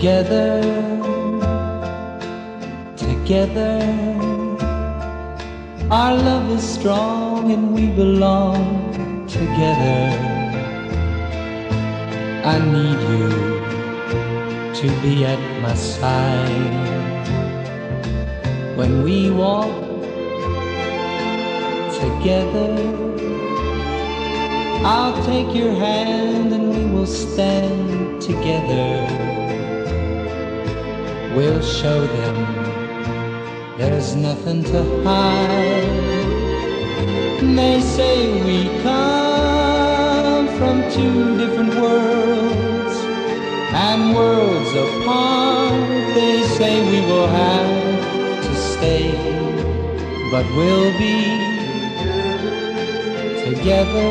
Together, together, our love is strong and we belong together. I need you to be at my side when we walk together. I'll take your hand and we will stand together. We'll show them there's nothing to hide. They say we come from two different worlds, and worlds apart. They say we will have to stay, but we'll be together.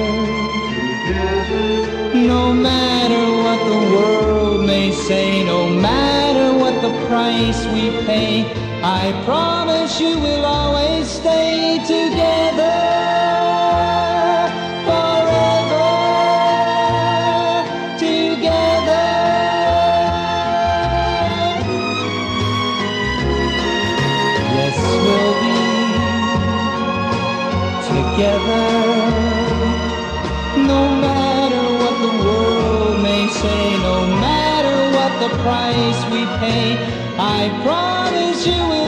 No matter what the world may say, no matter what the price we pay, I promise you we'll always stay together forever, together. Yes, we'll be together. No matter what the world may say, no matter what the price we pay, I promise you